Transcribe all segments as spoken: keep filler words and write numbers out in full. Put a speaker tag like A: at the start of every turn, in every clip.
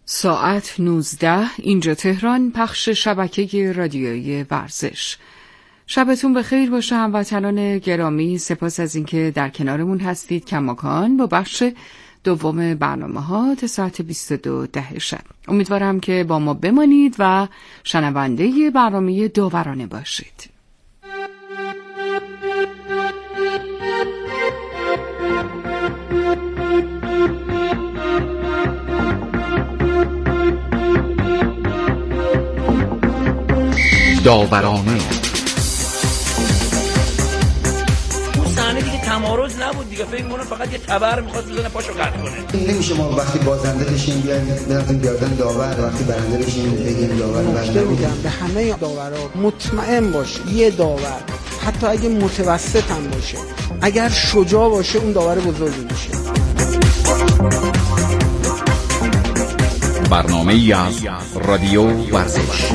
A: ساعت نوزده اینجا تهران، پخش شبکه رادیویی ورزش. شبتون بخیر باشه هموطنان گرامی. سپاس از اینکه در کنارمون هستید کماکان با بخش دوم برنامه ها تا ساعت بیست و دو ده شب. امیدوارم که با ما بمانید و شنونده برنامه داورانه باشید.
B: داورانه
C: اون صحنه دیگه تمارض نبود دیگه، فکر کنم فقط یه تبر می‌خواست بزنه پاشو قطع کنه.
D: نمیشه ما وقتی بازنده بشیم بیایم بنظریم گردن داور، وقتی برنده بشیم بگیم داور برنده.
E: میگم به همه داورا مطمئن باش، یه داور حتی اگه متوسط هم باشه، اگر شجاع باشه اون داور بزرگی میشه.
B: برنامه‌ای از رادیو ورزش.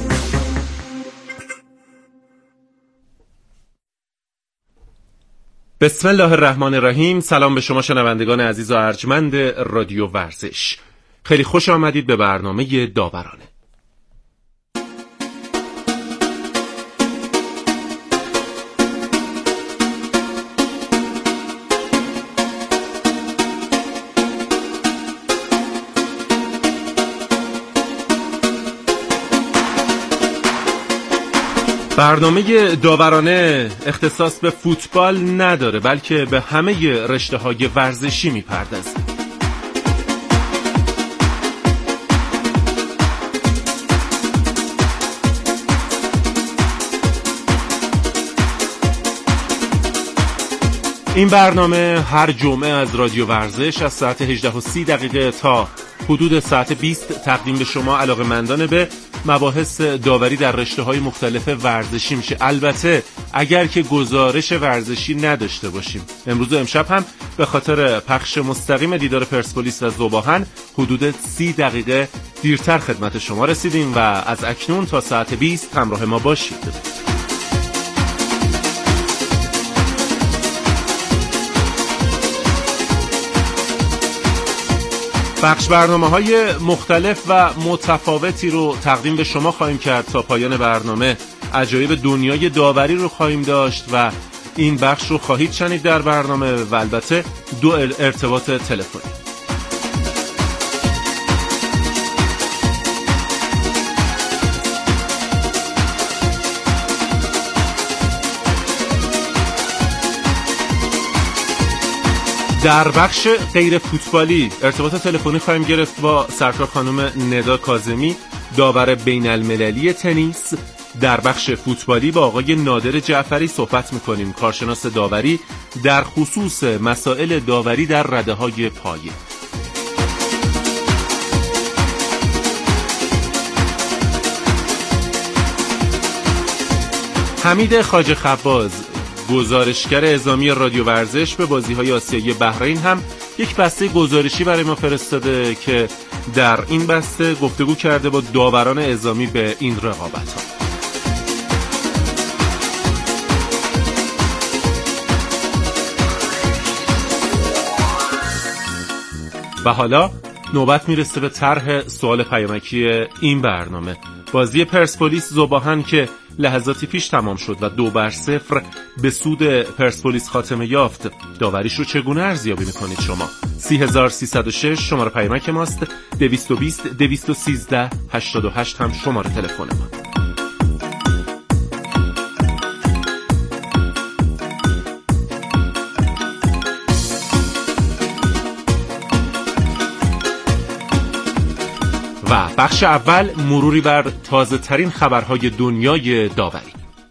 F: بسم الله الرحمن الرحیم. سلام به شما شنوندگان عزیز و ارجمند رادیو ورزش. خیلی خوش آمدید به برنامه داورانه. برنامه داورانه اختصاص به فوتبال نداره، بلکه به همه رشته‌های ورزشی میپردازه. این برنامه هر جمعه از رادیو ورزش از ساعت هجده و سی دقیقه تا حدود ساعت بیست تقدیم به شما علاقه‌مندان به مباحث داوری در رشته‌های مختلف ورزشی میشه. البته اگر که گزارش ورزشی نداشته باشیم. امروز و امشب هم به خاطر پخش مستقیم دیدار پرسپولیس و ذوباهن حدود سی دقیقه دیرتر خدمت شما رسیدیم و از اکنون تا ساعت بیست همراه ما باشید. بخش برنامه‌های مختلف و متفاوتی رو تقدیم به شما خواهیم کرد تا پایان برنامه. عجایب دنیای داوری رو خواهیم داشت و این بخش رو خواهید شنید در برنامه و البته دو ارتباط تلفنی. در بخش غیر فوتبالی ارتباط تلفنی خواهیم گرفت با سرکار خانم ندا کاظمی، داور بین المللی تنیس. در بخش فوتبالی با آقای نادر جعفری صحبت میکنیم، کارشناس داوری، در خصوص مسائل داوری در رده‌های پایه. حمید خواجه خباز، گزارشگر اعزامی رادیو ورزش به بازی‌های آسیایی بحرین، هم یک بسته گزارشی برای ما فرستاده که در این بسته گفتگو کرده با داوران اعزامی به این رقابت‌ها. و حالا نوبت میرسه به طرح سوال پیامکی این برنامه. بازی پرسپولیس ذوباهن که لحظاتی پیش تمام شد و دو بر صفر به سود پرسپولیس خاتمه یافت، داوریش رو چگونه ارزیابی میکنید شما؟ سی هزار سیصد و شش شماره پیامک ماست، دویست و بیست دویست و سیزده هشتاد و هشت هم شماره تلفن ما. و بخش اول مروری بر تازه ترین خبرهای دنیای داوری.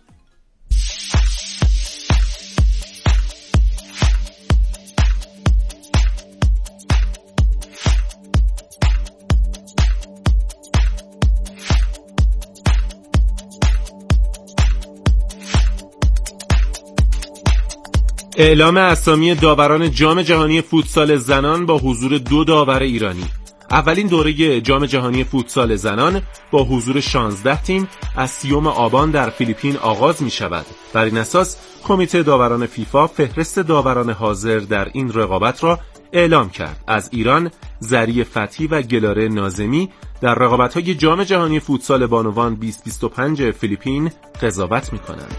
F: اعلام اسامی داوران جام جهانی فوتسال زنان با حضور دو داور ایرانی. اولین دوره جام جهانی فوتسال زنان با حضور شانزده تیم از سیوم آبان در فیلیپین آغاز می شود. بر این اساس کمیته داوران فیفا فهرست داوران حاضر در این رقابت را اعلام کرد. از ایران زری فتحی و گلاره ناظمی در رقابت‌های جام جهانی فوتسال بانوان بیست بیست و پنج فیلیپین قضاوت می‌کنند.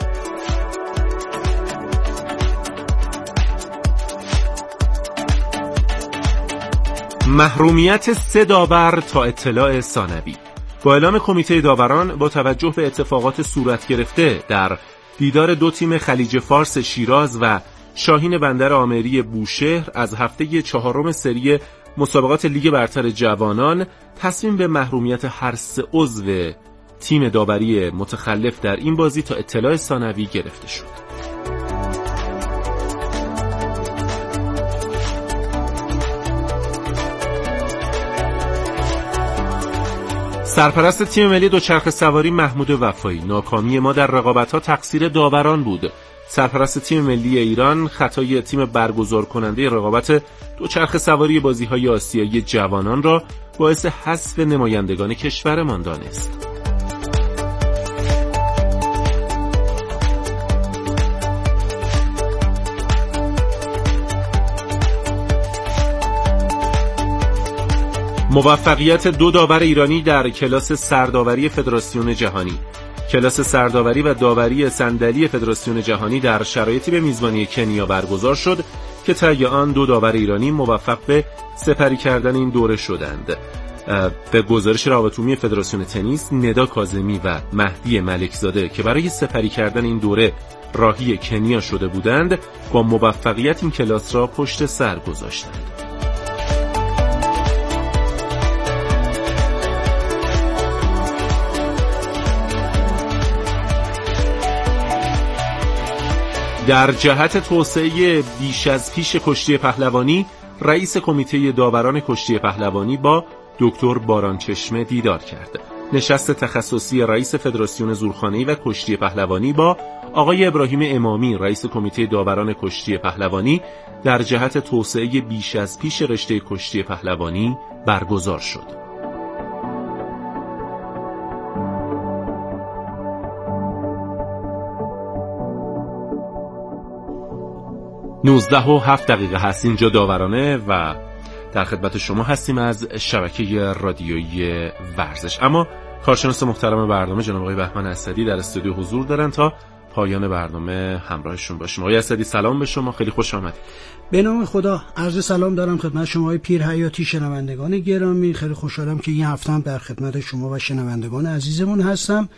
F: محرومیت سه داور تا اطلاع ثانوی. با اعلام کمیته داوران با توجه به اتفاقات صورت گرفته در دیدار دو تیم خلیج فارس شیراز و شاهین بندر آمری بوشهر از هفته چهارم سری مسابقات لیگ برتر جوانان، تصمیم به محرومیت هر سه عضو تیم داوری متخلف در این بازی تا اطلاع ثانوی گرفته شد. سرپرست تیم ملی دوچرخه سواری محمود وفایی: ناکامی ما در رقابت‌ها تقصیر داوران بود. سرپرست تیم ملی ایران: خطای تیم برگزار کننده رقابت دوچرخه سواری بازی‌های آسیایی جوانان را باعث حذف نمایندگان کشورمان دانست. موفقیت دو داور ایرانی در کلاس سرداوری فدراسیون جهانی. کلاس سرداوری و داوری صندلی فدراسیون جهانی در شرایطی به میزبانی کنیا برگزار شد که طی آن دو داور ایرانی موفق به سپری کردن این دوره شدند. به گزارش روابط عمومی فدراسیون تنیس، ندا کاظمی و مهدی ملکزاده که برای سپری کردن این دوره راهی کنیا شده بودند، با موفقیت این کلاس را پشت سر گذاشتند. در جهت توسعه بیش از پیش کشتی پهلوانی، رئیس کمیته داوران کشتی پهلوانی با دکتر بارانچشمه دیدار کرد. نشست تخصصی رئیس فدراسیون زورخانه‌ای و کشتی پهلوانی با آقای ابراهیم امامی، رئیس کمیته داوران کشتی پهلوانی، در جهت توسعه بیش از پیش رشته کشتی پهلوانی برگزار شد. نوزده و هفت دقیقه هست، اینجا داورانه و در خدمت شما هستیم از شبکه رادیویی ورزش. اما کارشناس محترم برنامه جناب آقای بهمن اسدی در استودیو حضور دارن تا پایان برنامه همراهشون باشیم. آقای اسدی سلام به شما، خیلی خوش آمدید.
E: به نام خدا عرض سلام دارم خدمت شما های پیر حیاتی، شنوندگان گرامی. خیلی خوشحالم که این هفته هم در خدمت شما و شنوندگان عزیزمون هستم.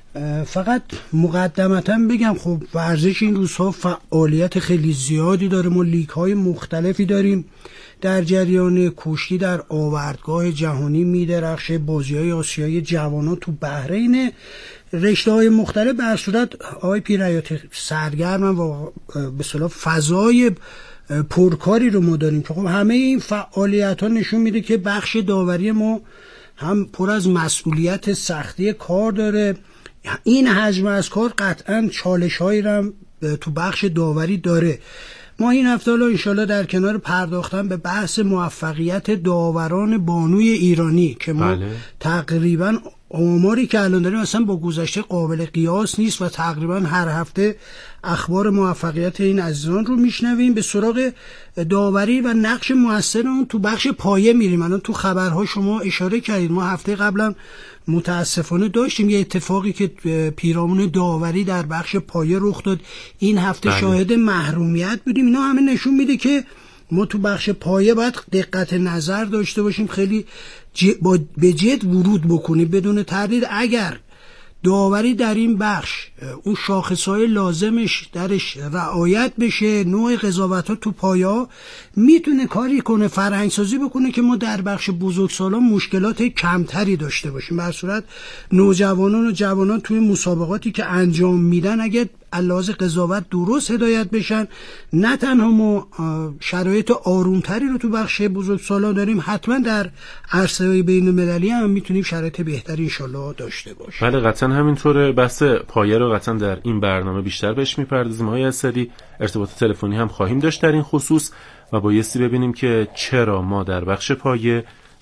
E: فقط مقدمتاً بگم خب ورزش این روزها فعالیت خیلی زیادی داره. ما لیگ های مختلفی داریم در جریان. کشتی در آوردگاه جهانی میدرخشه، بازی های آسیایی جوانان تو بحرین، رشته های مختلف. به هر صورت آقای پیرحیاتی سرگرم و به اصطلاح فضای پرکاری رو ما داریم که خب همه این فعالیت ها نشون میده که بخش داوری ما هم پر از مسئولیت، سختی کار داره. این حجم از کار قطعاً چالش‌هایی رو تو بخش داوری داره. ما این هفته حالا انشالله در کنار پرداختن به بحث موفقیت داوران بانوی ایرانی که ما بله. تقریباً آماری که الان داریم اصلا با گذشته قابل قیاس نیست و تقریباً هر هفته اخبار موفقیت این عزیزان رو میشنویم، به سراغ داوری و نقش موثر اون تو بخش پایه میریم. الان تو خبرها شما اشاره کردید، ما هفته قبلا متاسفانه داشتیم یه اتفاقی که پیرامون داوری در بخش پایه رخ داد. این هفته بله. شاهد محرومیت بودیم. اینا همه نشون میده که ما تو بخش پایه باید دقت نظر داشته باشیم، خیلی ج... با... به جد ورود بکنیم بدون تردید. اگر داوری در این بخش اون شاخصهای لازمش درش رعایت بشه، نوع قضاوت‌ها تو پایا میتونه کاری کنه، فرهنگسازی بکنه که ما در بخش بزرگسالان مشکلات کمتری داشته باشیم. به هر صورت نوجوانان و جوانان توی مسابقاتی که انجام میدن اگه علاوه قضاوت درست هدایت بشن، نه تنها ما شرایط آرومتری رو تو بخش بزرگسالان داریم، حتما در عرصه بین‌المللی هم میتونیم شرایط بهتری انشالله داشته باشیم.
F: بله قطعا همینطوره. بحث پایه رو قطعا در این برنامه بیشتر بهش میپردازیم. آقای اسدی ارتباط تلفنی هم خواهیم داشت در این خصوص و بایستی ببینیم که چرا ما در بخش پایه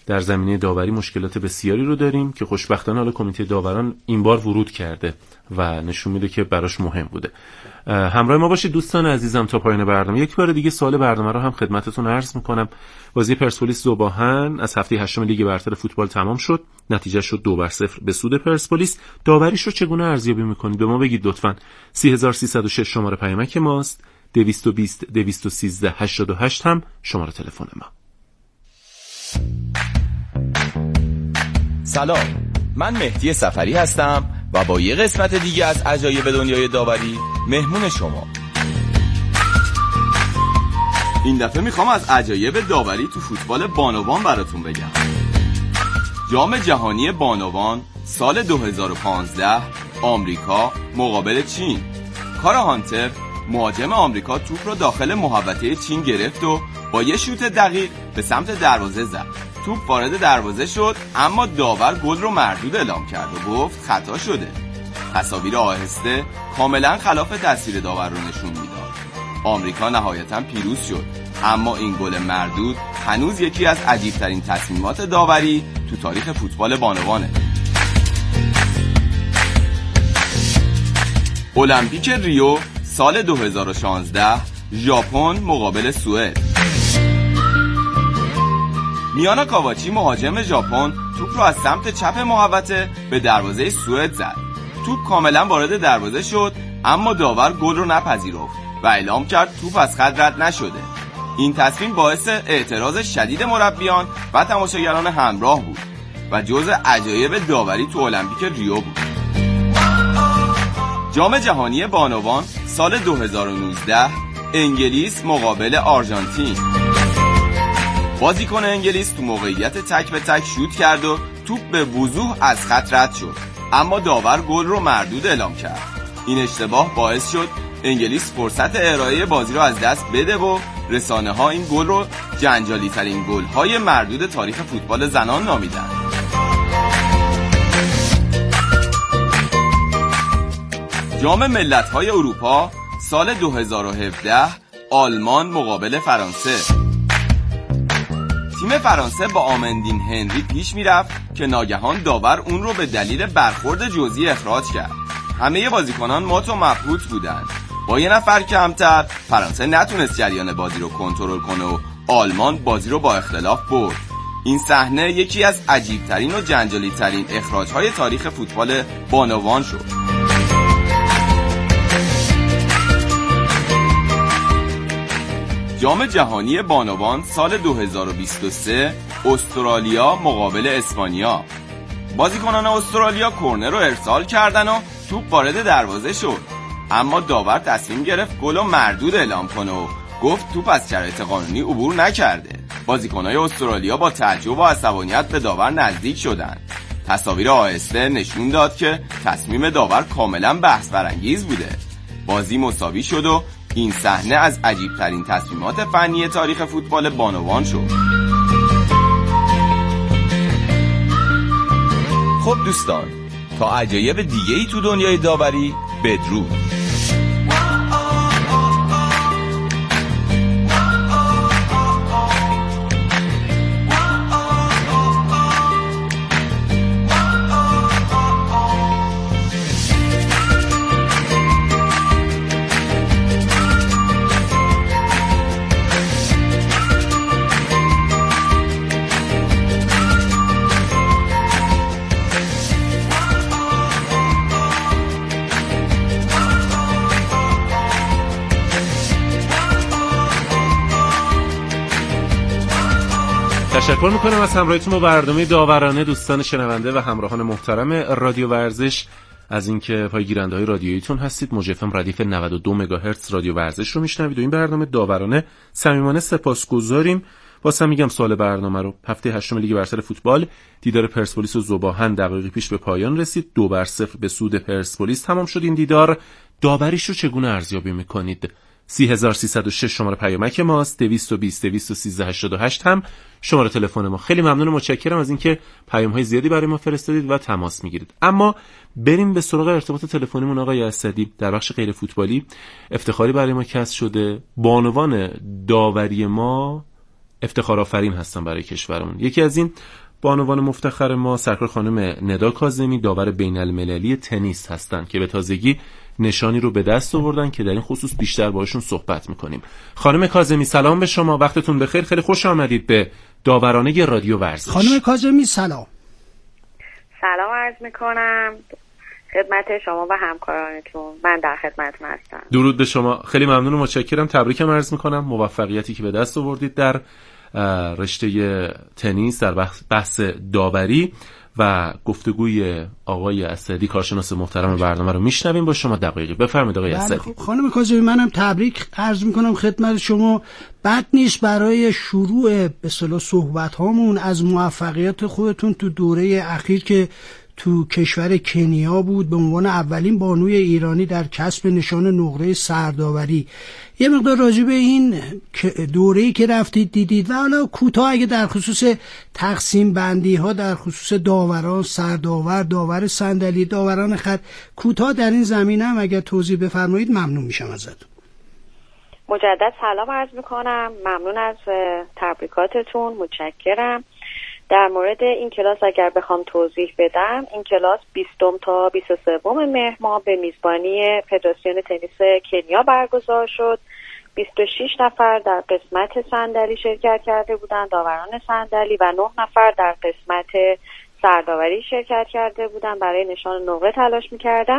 F: در زمینه داوری مشکلات بسیاری رو داریم که خوشبختانه حالا کمیته داوران این بار ورود کرده و نشون میده که براش مهم بوده. همراه ما باشید دوستان عزیزم تا پایان برنامه. یک بار دیگه سوال برنامه رو هم خدمتتون عرض میکنم. بازی پرسپولیس ذوباهن از هفته هشتم لیگ برتر فوتبال تمام شد. نتیجه شد دو بر صفر به سود پرسپولیس. داوریش رو چگونه ارزیابی میکنید؟ به ما بگید لطفاً. سه هزار و سیصد و شش شماره پیامک ماست. دویست و بیست دویست و سیزده هشتاد و هشت هم شماره تلفن ما.
G: سلام، من مهدی سفری هستم و با یه قسمت دیگه از عجایب دنیای داوری مهمون شما. این دفعه میخوام از عجایب داوری تو فوتبال بانوان براتون بگم. جام جهانی بانوان سال دو هزار و پانزده آمریکا مقابل چین. کارا هانتر مهاجم آمریکا توپ رو داخل محوطه چین گرفت و با یه شوت دقیق به سمت دروازه زد. توپ وارد دروازه شد اما داور گل رو مردود اعلام کرد و گفت خطا شده. تصاویر آهسته کاملا خلاف تصویر داور رو نشون میداد. آمریکا نهایتا پیروز شد، اما این گل مردود هنوز یکی از عجیب‌ترین تصمیمات داوری تو تاریخ فوتبال بانوانه. المپیک ریو سال دو هزار و شانزده ژاپن مقابل سوئد. میانا کاواچی مهاجم ژاپن توپ رو از سمت چپ محوطه به دروازه سوئد زد. توپ کاملا وارد دروازه شد اما داور گل رو نپذیرفت و اعلام کرد توپ از خط رد نشده. این تصمیم باعث اعتراض شدید مربیان و تماشاگران همراه بود و جزء عجایب داوری تو المپیک ریو بود. جام جهانی بانوان سال دو هزار و نوزده انگلیس مقابل آرژانتین. بازیکن انگلیس تو موقعیت تک به تک شوت کرد و توپ به وضوح از خط رد شد، اما داور گل رو مردود اعلام کرد. این اشتباه باعث شد انگلیس فرصت ارائه بازی رو از دست بده و رسانه ها این گل رو جنجالی ترین گل های مردود تاریخ فوتبال زنان نامیدند. جام ملت‌های اروپا سال دو هزار و هفده آلمان مقابل فرانسه. تیم فرانسه با آمندین هنری پیش میرفت که ناگهان داور اون رو به دلیل برخورد جزئی اخراج کرد. همه بازیکنان مات و مبهوت بودند. با یه نفر کمتر فرانسه نتونست جریان بازی رو کنترل کنه و آلمان بازی رو با اختلاف برد. این صحنه یکی از عجیب‌ترین و جنجالی‌ترین اخراج‌های تاریخ فوتبال بانوان شد. جام جهانی بانوان سال دو هزار و بیست و سه استرالیا مقابل اسپانیا. بازیکنان استرالیا کرنر رو ارسال کردن و توپ وارد دروازه شد، اما داور تصمیم گرفت گل رو مردود اعلام کنه و گفت توپ از شرایط قانونی عبور نکرده. بازیکنان استرالیا با تعجب و عصبانیت به داور نزدیک شدند. تصاویر آهسته نشون داد که تصمیم داور کاملا بحث برانگیز بوده. بازی مساوی شد و این صحنه از عجیب‌ترین تصمیمات فنی تاریخ فوتبال بانوان شد. خب دوستان، تا عجایب دیگه‌ای تو دنیای داوری بدرود.
F: تشکر میکنم از همراهیتون با برنامه داورانه دوستان شنونده و همراهان محترم رادیو ورزش، از اینکه پایگیرنده های رادیوییتون هستید. موج اف ام ردیف نود و دو مگاهرتز رادیو ورزش رو میشنوید و این برنامه داورانه صمیمانه سپاسگزاریم. واسه میگم سوال برنامه رو هفته هشتم لیگ برتر فوتبال دیدار پرسپولیس و ذوباهن دقایقی پیش به پایان رسید. دو بر صفر به سود پرسپولیس تمام شد این دیدار. داوریش رو چگونه ارزیابی میکنید؟ سه هزار و سیصد و شش شماره پیامک ماست. دویست و بیست دویست و سیزده هشتاد و هشت هم شماره تلفن ما. خیلی ممنون و متشکرم از اینکه پیام‌های زیادی برای ما فرستادید و تماس میگیرید. اما بریم به سراغ ارتباط تلفنیمون. آقای اسدی، در بخش غیر فوتبالی افتخاری برای ما کسب شده. بانوان داوری ما افتخار آفرین هستن برای کشورمون. یکی از این بانوان مفتخر ما سرکار خانم ندا کاظمی، داور بین المللی تنیس هستن که به تازگی نشانی رو به دست آوردن که در این خصوص بیشتر باهاشون صحبت میکنیم. خانم کاظمی سلام به شما، وقتتون بخیر، خیلی خوش آمدید به داورانه رادیو ورزش.
E: خانم کاظمی سلام.
H: سلام عرض میکنم خدمت شما و همکارانتون، من در خدمتتون هستم.
F: درود به شما، خیلی ممنون و متشکرم، تبریکم عرض میکنم، موفقیتی که به دست آوردید در رشته تنیس در بحث داوری و گفتگوی آقای اسدی کارشناس محترم برنامه رو میشنویم با شما. دقیقی بفرمایید آقای اسدی.
E: خب خانم کاظمی منم تبریک عرض میکنم خدمت شما. بد نیست برای شروع به اصطلاح صحبت هامون از موفقیت خودتون تو دوره اخیر که تو کشور کنیا بود به عنوان اولین بانوی ایرانی در کسب نشان نقره سرداوری یه مقدار راجع به این دوره‌ای که رفتید دیدید و حالا کوتاه اگه در خصوص تقسیم بندی ها در خصوص داوران، سرداور، داور صندلی، داوران خط کوتاه در این زمینه هم اگر توضیح بفرمایید ممنون میشم ازتون.
H: مجدد سلام عرض میکنم، ممنون از تبریکاتتون، متشکرم. در مورد این کلاس اگر بخوام توضیح بدم، این کلاس بیستم تا بیست و سوم مهر ماه به میزبانی فدراسیون تنیس کنیا برگزار شد. بیست و شش نفر در قسمت صندلی شرکت کرده بودند، داوران صندلی، و نه نفر در قسمت سرداوری شرکت کرده بودند، برای نشان نقره تلاش می‌کردن.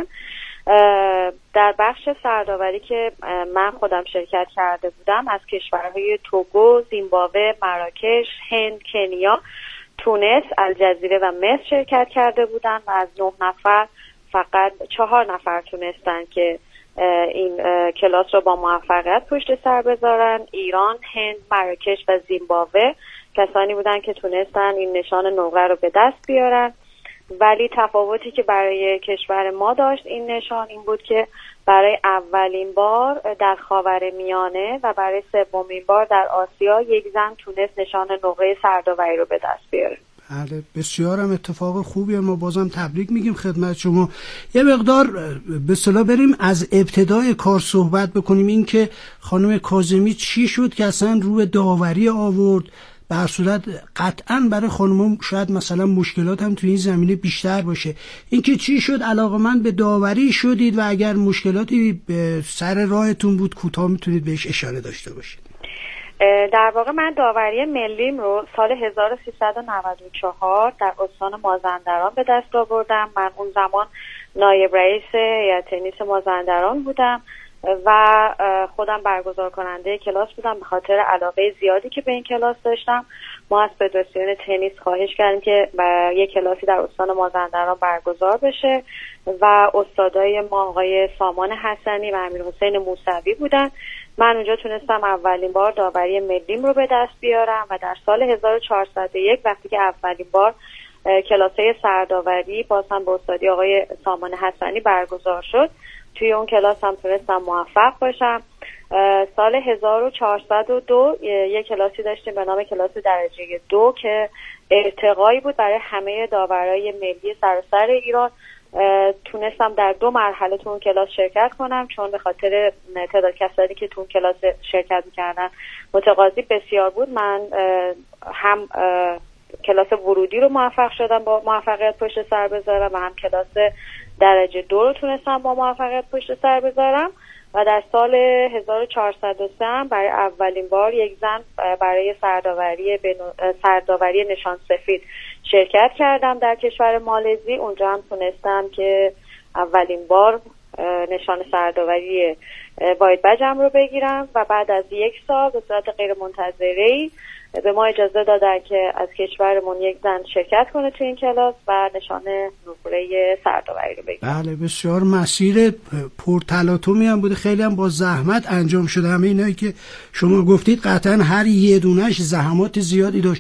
H: در بخش سرداوری که من خودم شرکت کرده بودم از کشورهای توگو، زیمبابوه، مراکش، هند، کنیا، تونس، الجزیره و مصر شرکت کرده بودند و از نه نفر فقط چهار نفر تونستن که این کلاس رو با موفقیت پشت سر بذارن. ایران، هند، مراکش و زیمبابوه کسانی بودن که تونستن این نشان نقره رو به دست بیارن. ولی تفاوتی که برای کشور ما داشت این نشان این بود که برای اولین بار در خاورمیانه و برای سومین بار در آسیا یک زن تونست نشان نقره سرداوری رو به دست بیاره.
E: بله بسیارم اتفاق خوبیه، ما بازم تبریک میگیم خدمت شما. یه مقدار به اصطلاح بریم از ابتدای کار صحبت بکنیم، این که خانم کاظمی چی شد که اصلا روی داوری آورد. به هر صورت قطعا برای خانم‌ها شاید مثلا مشکلات هم توی این زمینه بیشتر باشه، اینکه چی شد علاقه‌مند به داوری شدید و اگر مشکلاتی به سر راهتون بود کوتاه میتونید بهش اشاره داشته باشید.
H: در واقع من داوری ملیم رو سال هزار و سیصد و نود و چهار در استان مازندران به دست آوردم. من اون زمان نایب رئیس هیئت تنیس مازندران بودم و خودم برگزار کننده کلاس بودم. به خاطر علاقه زیادی که به این کلاس داشتم ما از فدراسیون تنیس خواهش کردیم که یک کلاسی در استان مازندران برگزار بشه و استادای ما آقای سامان حسنی و امیرحسین موسوی بودن. من اونجا تونستم اولین بار داوری ملیم رو به دست بیارم و در سال هزار و چهارصد و یک وقتی که اولین بار کلاس‌های سرداوری باز هم با استادی آقای سامان حسنی برگزار شد، توی اون کلاس هم تونستم موفق باشم. سال هزار و چهارصد و دو یک کلاسی داشتیم به نام کلاس درجه دو که ارتقایی بود برای همه داورای ملی سراسر ایران. تونستم در دو مرحله تو اون کلاس شرکت کنم، چون به خاطر تعداد کسانی که تو اون کلاس شرکت می‌کردن متقاضی بسیار بود. من هم کلاس ورودی رو موفق شدم با موفقیت پشت سر بذارم و هم کلاس درجه دو رو تونستم با موفقیت پشت سر بذارم و در سال هزار و چهارصد و سه برای اولین بار یک زن برای سرداوری سرداوری نشان سفید شرکت کردم در کشور مالزی. اونجا هم تونستم که اولین بار نشان سرداوری واید بجم رو بگیرم و بعد از یک سال به صورت غیر منتظره‌ای به ما اجازه دادن که از کشورمون یک زن شرکت کنه تو این کلاس و نشان نقره سرداوری رو بگیره.
E: بله بسیار مسیر پرتلاطمی هم بوده، خیلی هم با زحمت انجام شده. همه اینایی که شما گفتید قطعا هر یه دونش زحمات زیادی داشت.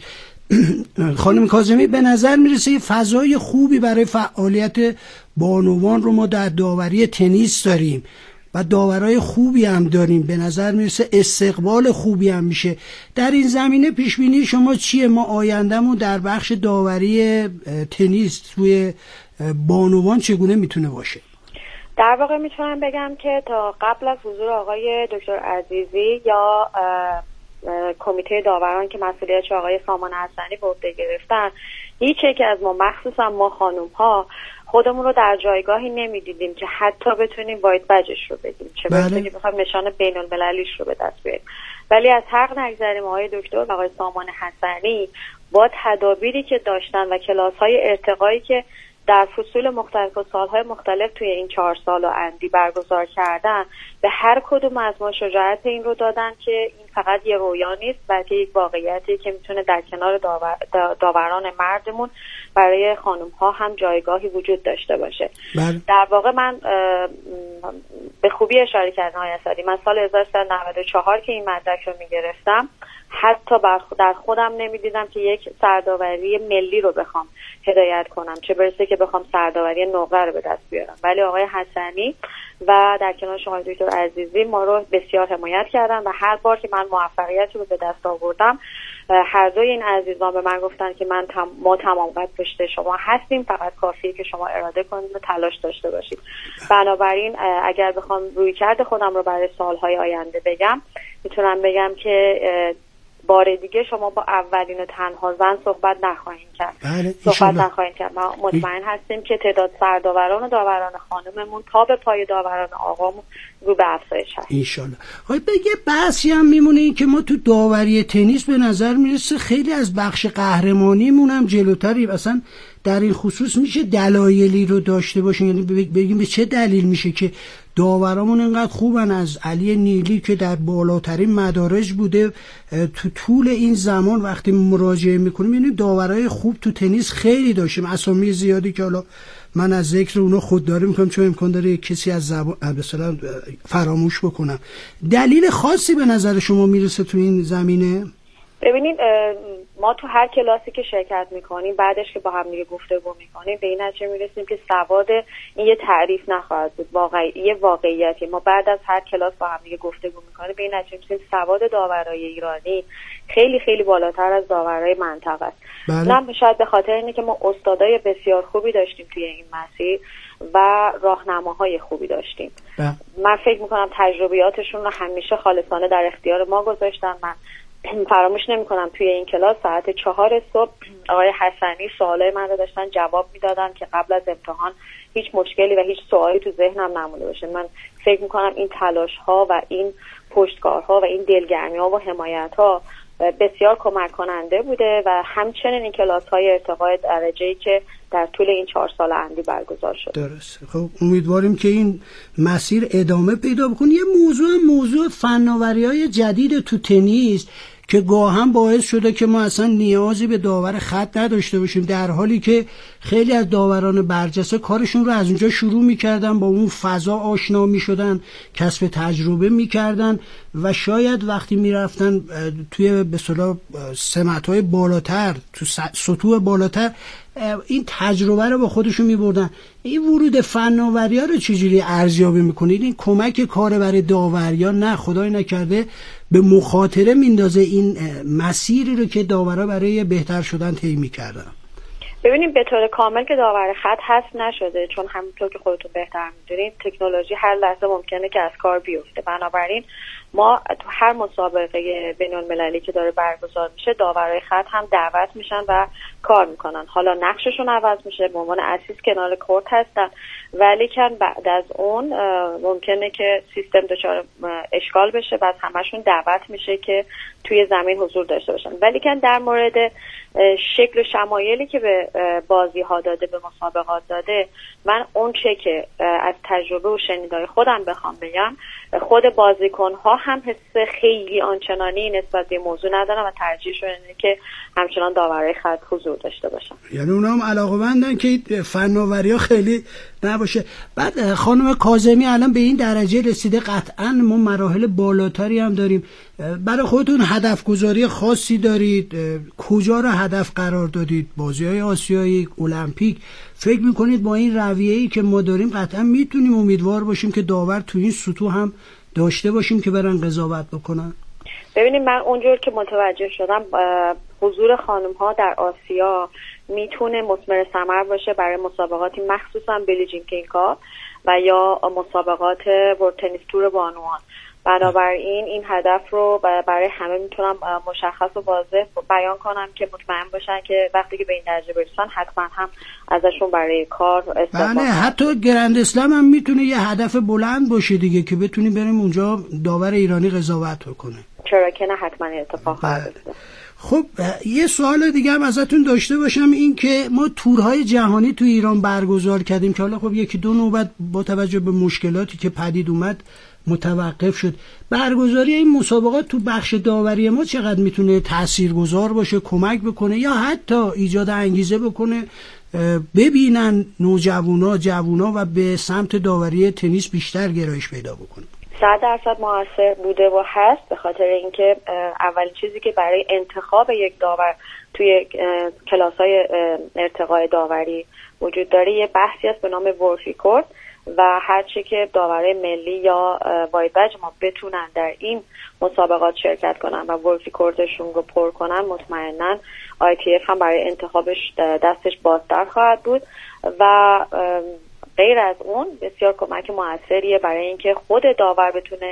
E: خانم کاظمی به نظر میرسه فضای خوبی برای فعالیت بانوان رو ما در داوری تنیس داریم و داورای خوبی هم داریم، به نظر میرسه استقبال خوبی هم میشه. در این زمینه پیشبینی شما چیه؟ ما آیندهمون در بخش داوری تنیس توی بانوان چگونه میتونه باشه؟
H: در واقع میتونم بگم که تا قبل از حضور آقای دکتر عزیزی یا کمیته داوران که مسئولیتش آقای سامان حسنی به عهده گرفتن، هیچ یک از ما مخصوصا ما خانم ها خودمون رو در جایگاهی نمیدیدیم که حتی بتونیم واید بجش رو بدیم، چه برسه که بخوایم نشان بین المللیش رو به دست بیاریم. ولی از حق نگذریم آقای دکتر و آقای سامان حسنی با تدابیری که داشتن و کلاس‌های ارتقایی که در فصول مختلف و سالهای مختلف توی این چهار سال و اندی برگزار کردن، به هر کدوم از ما شجاعت این رو دادن که این فقط یه رویا نیست، بلکه یک واقعیتی که میتونه در کنار داور، داوران مردمون برای خانم ها هم جایگاهی وجود داشته باشه. بله. در واقع من به خوبی اشاره کردم آقای اسدی، من سال هزار و سیصد و نود و چهار که این مدرک رو میگرفتم حتی در خودم نمیدیدم که یک سرداوری ملی رو بخوام هدایت کنم، چه برسه که بخوام سرداوری نقره رو به دست بیارم. ولی آقای حسنی و در کنار شما دکتر عزیزی ما رو بسیار حمایت کردن و هر بار که من موفقیت رو به دست آوردم هر دوی این عزیزان به من گفتن که من تم... ما تمام قد پشت شما هستیم، فقط کافیه که شما اراده کنید و تلاش داشته باشید. بنابراین اگر بخوام رویکرد خودم رو برای سالهای آینده بگم، میتونم بگم که بار دیگه شما با اولین و تنها زن صحبت نخواهیم کرد. بله، صحبت نخواهیم کرد. ما مطمئن هستیم که تعداد سرداوران و داوران خانممون تا به پای داوران آقامون رو به افزایش هست.
E: انشالله. های بگه بحثی هم میمونه این که ما تو داوری تنیس به نظر میرسه خیلی از بخش قهرمانیمون هم جلوتریم. اصلا در این خصوص میشه دلایلی رو داشته باشیم، یعنی بگیم به چه دلیل میشه که داورامون اینقدر خوبن، از علی نیلی که در بالاترین مدارج بوده تو طول این زمان وقتی مراجعه میکنیم میبینیم داورای خوب تو تنیس خیلی داشتیم، اسامی زیادی که حالا من از ذکر اونا خودداری میکنم چون امکان داره کسی از زبان مثلا فراموش بکنم. دلیل خاصی به نظر شما میرسه تو این زمینه؟
H: ببینید ما تو هر کلاسی که شرکت میکنیم بعدش که با هم دیگه گفتگو میکنیم به این نتیجه میرسیم که سواد این یه تعریف نخواهد بود، واقعی یه واقعیتی. ما بعد از هر کلاس با هم دیگه گفتگو میکنیم به این نتیجه میرسیم سواد داورای ایرانی خیلی خیلی بالاتر از داورای منطقه است. نه شاید به خاطر اینه که ما استادای بسیار خوبی داشتیم توی این مسیر و راهنماهای خوبی داشتیم. بله. من فکر میکنم تجربیاتشون رو همیشه خالصانه در اختیار ما گذاشتن. من فراموش نمی کنم توی این کلاس ساعت چهار صبح آقای حسنی سوالای من رو داشتن جواب میدادن که قبل از امتحان هیچ مشکلی و هیچ سوالی تو ذهنم نمونده باشه. من فکر می کنم این تلاش ها و این پشتکارها و این دلگرمی ها و حمایت ها بسیار کمک کننده بوده و همچنین این کلاس های ارتقای درجه‌ای که در طول این چهار سال اندی برگزار شد.
E: درسته. خب امیدواریم که این مسیر ادامه پیدا بکنه. یه موضوع موضوع فناوری‌های جدید تو تنیس که گاهم باعث شده که ما اصلا نیازی به داور خط نداشته باشیم، در حالی که خیلی از داوران برجسته کارشون رو از اونجا شروع میکردن، با اون فضا آشنا میشدن، کسب تجربه میکردن و شاید وقتی میرفتن توی به اصطلاح سمت‌های بالاتر، تو سطوح بالاتر، این تجربه رو با خودشون میبردن. این ورود فناوری‌ها رو چجوری ارزیابی میکنید؟ این کمک کار برای داوریا نه خدای نکرده به مخاطره میندازه این مسیری رو که داورا برای بهتر شدن طی میکردن؟
H: ببینیم به طور کامل که داور خط حذف نشده، چون همونطور که خودتون بهتر میدونید تکنولوژی هر لحظه ممکنه که از کار بیفته. بنابراین ما تو هر مسابقه بین‌المللی که داره برگزار میشه داورای خط هم دعوت میشن و کار میکنن. حالا نقششون عوض میشه، به عنوان اسیس کنار کورت هستن، ولی که بعد از اون ممکنه که سیستم دچار اشکال بشه، بعد همشون دعوت میشه که توی زمین حضور داشته باشن. ولی که در مورد شکل و شمایلی که به بازی ها داده، به مسابقات داده، من اون چه که از تجربه و شنیدای خودم بخوام بگم، خود بازیکن ها هم حس خیلی آنچنانی نسبت به موضوع ندارن و ترجیحشون اینه که همچنان داورای خط حضور داشته باشن.
E: یعنی اونا هم علاقه‌مندن که فناوری‌ها خیلی نباشه. بعد خانم کاظمی الان به این درجه رسیده، قطعاً ما مراحل بالاتری هم داریم. برای خودتون هدف گذاری خاصی دارید؟ کجا رو هدف قرار دادید؟ بازی‌های آسیایی، المپیک؟ فکر میکنید با این رویه‌ای که ما داریم قطعا میتونیم امیدوار باشیم که داور تو این سطوح هم داشته باشیم که برن قضاوت بکنن؟
H: ببینید من اونجور که متوجه شدم حضور خانم ها در آسیا میتونه مثمر ثمر باشه برای مسابقاتی مخصوصا بیلی جین کینگ کاپ و یا مسابقات ورلد تنیس تور بانوان. بنابراین این هدف رو برای همه میتونم مشخص و واضح بیان کنم که مطمئن باشن که وقتی که به این درجه برسن حتما هم ازشون برای کار استفاده.
E: بله، حتی گرند اسلم هم میتونه یه هدف بلند باشه دیگه که بتونیم بریم اونجا داور ایرانی قضاوت کنه.
H: چرا که نه، حتما اتفاق خواهد افتاد.
E: خب یه سوال دیگه هم ازتون داشته باشم، این که ما تورهای جهانی تو ایران برگزار کردیم که حالا خب یکی دو نوبت با توجه به مشکلاتی که پدید اومد متوقف شد. برگزاری این مسابقات تو بخش داوری ما چقدر میتونه تاثیرگذار باشه، کمک بکنه یا حتی ایجاد انگیزه بکنه ببینن نوجوانا جوونا و به سمت داوری تنیس بیشتر گرایش پیدا بکنه؟
H: صد درصد موثر بوده و هست، به خاطر اینکه اولین چیزی که برای انتخاب یک داور توی کلاس‌های ارتقای داوری وجود داره یه بحثی است به نام ورک ریکورد و هرچی که داورای ملی یا واید بج ما بتونن در این مسابقات شرکت کنن و ورک ریکوردشون رو پر کنن، مطمئناً آی تی اف هم برای انتخابش دستش بازتر خواهد بود و غیر از اون بسیار کمک موثریه برای اینکه خود داور بتونه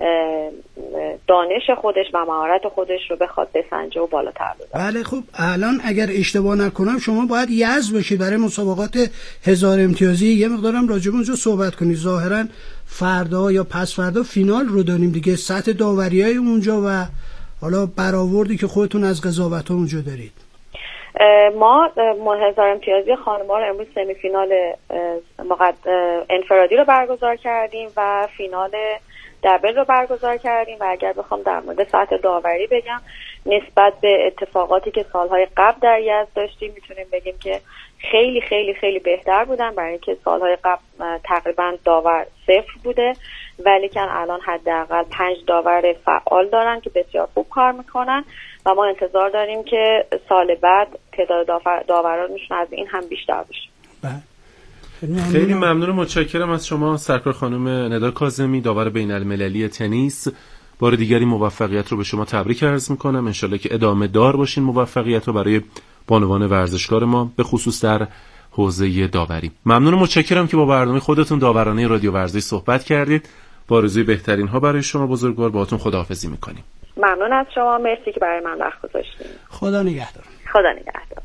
H: دانش خودش و مهارت خودش رو بخواد بسنجه و بالاتر ببره.
E: بله خب الان اگر اشتباه نکنم شما باید یزد باشید برای مسابقات هزار امتیازی، یه مقدارم راجع به اونجا صحبت کنید. ظاهرا فردا یا پس فردا فینال رو داریم دیگه، سطح داوریای اونجا و حالا برآوردی که خودتون از قضاوت اونجا دارید.
H: ما هزار امتیازی خانم‌ها رو امروز سمی فینال انفرادی رو برگزار کردیم و فینال دبل رو برگزار کردیم و اگر بخوام در مورد سطح داوری بگم نسبت به اتفاقاتی که سالهای قبل در یزد داشتیم میتونیم بگیم که خیلی خیلی خیلی بهتر بودن، برای اینکه سالهای قبل تقریبا داور صفر بوده ولی که الان حداقل پنج داور فعال دارن که بسیار خوب کار میکنن و ما انتظار داریم که سال بعد تعداد داورانشون از این هم بیشتر بشه.
F: خیلی ممنون و متشکرم از شما سرکار خانم ندا کاظمی، داور بین المللی تنیس. بار دیگری موفقیت رو به شما تبریک عرض میکنم، انشالله که ادامه دار باشین موفقیت رو برای بانوان ورزشکار ما به خصوص در حوزه داوری. ممنون و متشکرم که با برنامه خودتون داورانه رادیو ورزش صحبت کردید. با آرزوی بهترین ها برای شما بزرگوار باهاتون خداحافظی میکنیم.
H: ممنون از شما، مرسی که برای من وقت گذاشتید.
E: خدا نگهدار.
H: خدا نگهدار.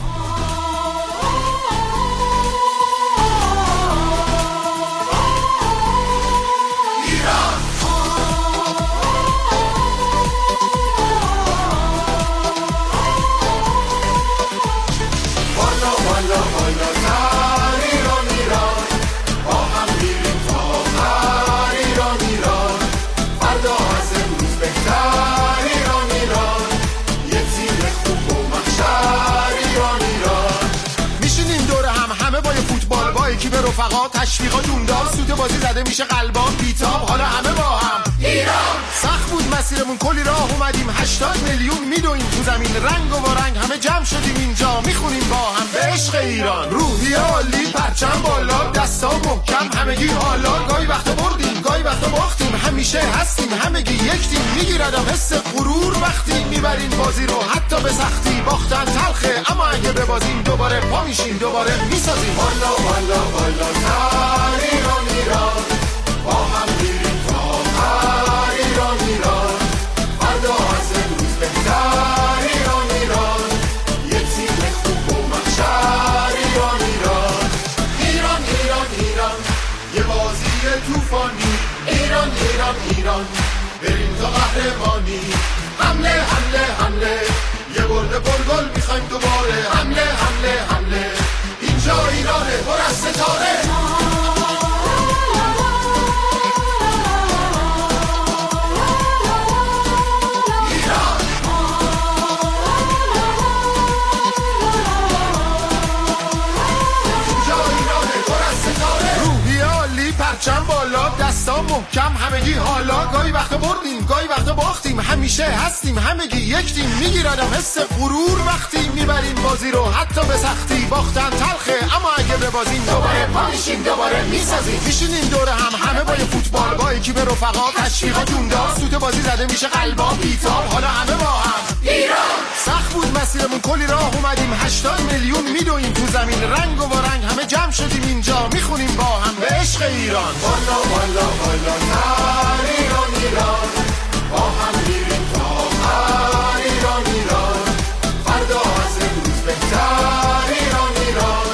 I: رفقا تشویقا دوندار سوت بازی زده میشه قلبان بیتاب، حالا همه با هم ایران. سخت بود مسیرمون کلی راه اومدیم، هشتاد میلیون میدویم تو زمین، رنگ و رنگ همه جمع شدیم اینجا میخونیم با هم به عشق ایران. روحی عالی پرچم بالا دستا محکم همگی حالا، گاهی وقتا بردیم گاهی وقتا باختیم، همیشه هستیم همگی یک تیم، میگیردم حس غرور وقتی میبرین بازی رو حتی به سختی. باختن تلخه اما اگه ببازیم دوباره پا میشیم دوباره میسازیم. والا والا والا تر ایران ایران، با هم میریم تا آخر ایران ایران، فردا از امروز بهتر ایران ایران، یه تیم خوب و محشر ایران ایران. ایران ایران ایران یه بازی توفانی، ایران ایران ایران بریم تا قهرمانی. حمله حمله حمله یه برده پرگل میخوایم دوباره، حمله حمله حمله اینجا ایرانه پر از ستاره. پرچم بالا دستا محکم همگی حالا، گاهی وقتا بردیم گاهی وقتا باختیم، همیشه هستیم همگی یک تیم، میگیردم حس غرور وقتی میبریم بازی رو حتی به سختی. باختن تلخه اما اگه ببازیم دوباره پا میشیم دوباره میسازیم. میشینیم دور هم همه با فوتبال، با یکی به رفقا تشویقا دوندار سوت بازی زده میشه قلبا بیتاب، حالا همه با هم ایران. سخت بود مسیرمون کلی راه اومدیم، هشتاد میلیون میدویم تو زمین، رنگ و رنگ همه جمع شدیم اینجا میخونیم با هم به عشق ایران. والا والا والا تر ایران ایران با هم